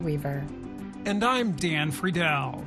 Weaver. And I'm Dan Friedel.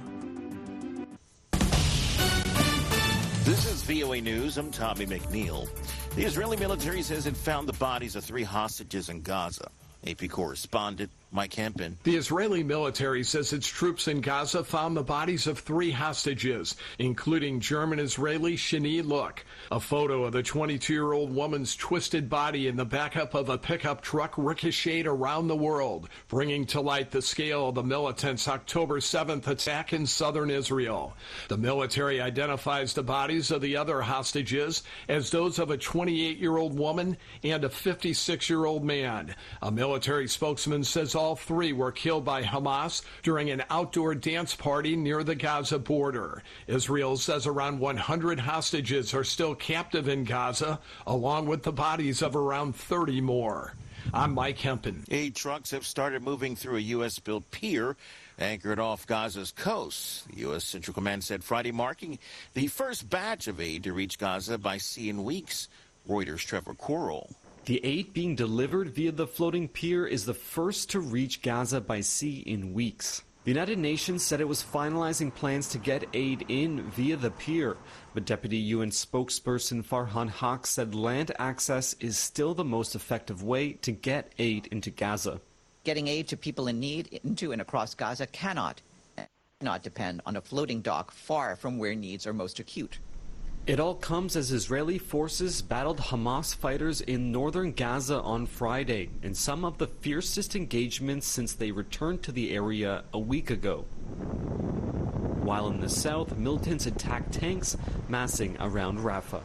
This is VOA News. I'm Tommy McNeil. The Israeli military says it found the bodies of 3 hostages in Gaza. AP correspondent Mike Hempen. The Israeli military says its troops in Gaza found the bodies of 3 hostages, including German-Israeli Shani Look. A photo of the 22-year-old woman's twisted body in the backup of a pickup truck ricocheted around the world, bringing to light the scale of the militants' October 7th attack in southern Israel. The military identifies the bodies of the other hostages as those of a 28-year-old woman and a 56-year-old man. A military spokesman says all 3 were killed by Hamas during an outdoor dance party near the Gaza border. Israel says around 100 hostages are still captive in Gaza, along with the bodies of around 30 more. I'm Mike Hempen. Aid trucks have started moving through a U.S.-built pier anchored off Gaza's coast. The U.S. Central Command said Friday, marking the first batch of aid to reach Gaza by sea in weeks. Reuters' Trevor Corral. The aid being delivered via the floating pier is the first to reach Gaza by sea in weeks. The United Nations said it was finalizing plans to get aid in via the pier, but Deputy UN spokesperson Farhan Haq said land access is still the most effective way to get aid into Gaza. Getting aid to people in need into and across Gaza cannot depend on a floating dock far from where needs are most acute. It all comes as Israeli forces battled Hamas fighters in northern Gaza on Friday, in some of the fiercest engagements since they returned to the area a week ago. While in the south, militants attacked tanks massing around Rafah.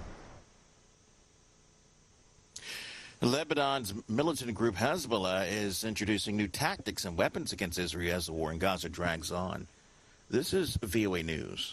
Lebanon's militant group Hezbollah is introducing new tactics and weapons against Israel as the war in Gaza drags on. This is VOA News.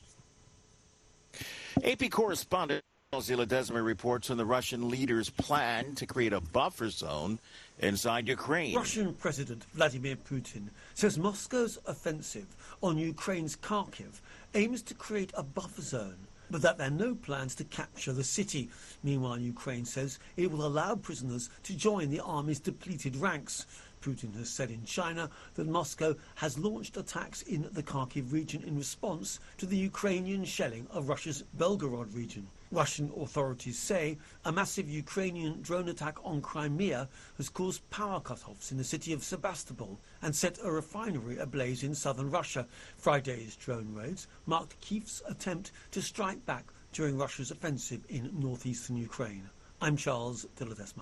AP correspondent Elsie Ledesma reports on the Russian leader's plan to create a buffer zone inside Ukraine. Russian President Vladimir Putin says Moscow's offensive on Ukraine's Kharkiv aims to create a buffer zone, but that there are no plans to capture the city. Meanwhile, Ukraine says it will allow prisoners to join the army's depleted ranks. Putin has said in China that Moscow has launched attacks in the Kharkiv region in response to the Ukrainian shelling of Russia's Belgorod region. Russian authorities say a massive Ukrainian drone attack on Crimea has caused power cut-offs in the city of Sebastopol and set a refinery ablaze in southern Russia. Friday's drone raids marked Kyiv's attempt to strike back during Russia's offensive in northeastern Ukraine. I'm Charles de Ledesma.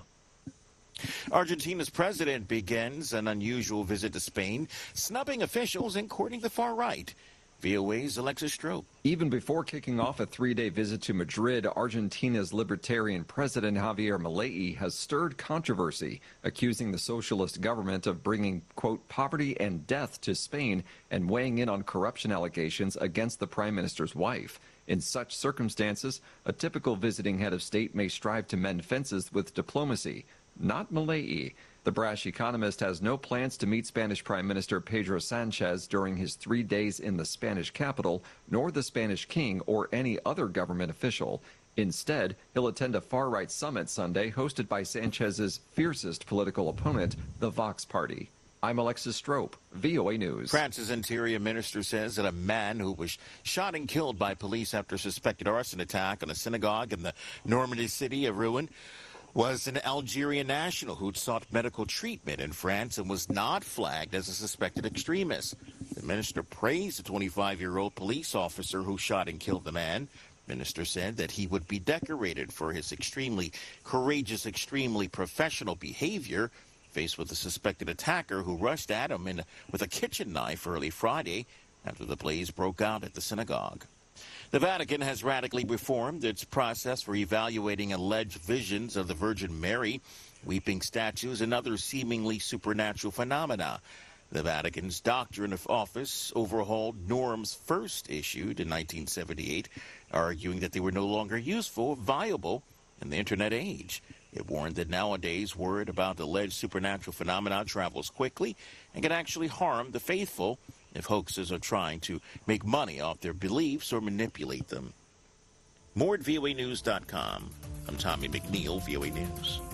Argentina's president begins an unusual visit to Spain, snubbing officials and courting the far right. VOA's Alexis Strope. Even before kicking off a 3-day visit to Madrid, Argentina's libertarian president Javier Milei has stirred controversy, accusing the socialist government of bringing, quote, poverty and death to Spain and weighing in on corruption allegations against the prime minister's wife. In such circumstances, a typical visiting head of state may strive to mend fences with diplomacy. Not Milei. The brash economist has no plans to meet Spanish Prime Minister Pedro Sanchez during his 3 days in the Spanish capital, nor the Spanish king or any other government official. Instead, he'll attend a far-right summit Sunday hosted by Sanchez's fiercest political opponent, the Vox Party. I'm Alexis Strope, VOA News. France's interior minister says that a man who was shot and killed by police after a suspected arson attack on a synagogue in the Normandy city of Rouen was an Algerian national who'd sought medical treatment in France and was not flagged as a suspected extremist. The minister praised the 25-year-old police officer who shot and killed the man. The minister said that he would be decorated for his extremely courageous, extremely professional behavior, faced with a suspected attacker who rushed at him with a kitchen knife early Friday after the blaze broke out at the synagogue. The Vatican has radically reformed its process for evaluating alleged visions of the Virgin Mary, weeping statues, and other seemingly supernatural phenomena. The Vatican's Doctrine of Office overhauled norms first issued in 1978, arguing that they were no longer useful or viable in the Internet age. It warned that nowadays word about alleged supernatural phenomena travels quickly and can actually harm the faithful if hoaxes are trying to make money off their beliefs or manipulate them. More at voanews.com. I'm Tommy McNeil, VOA News.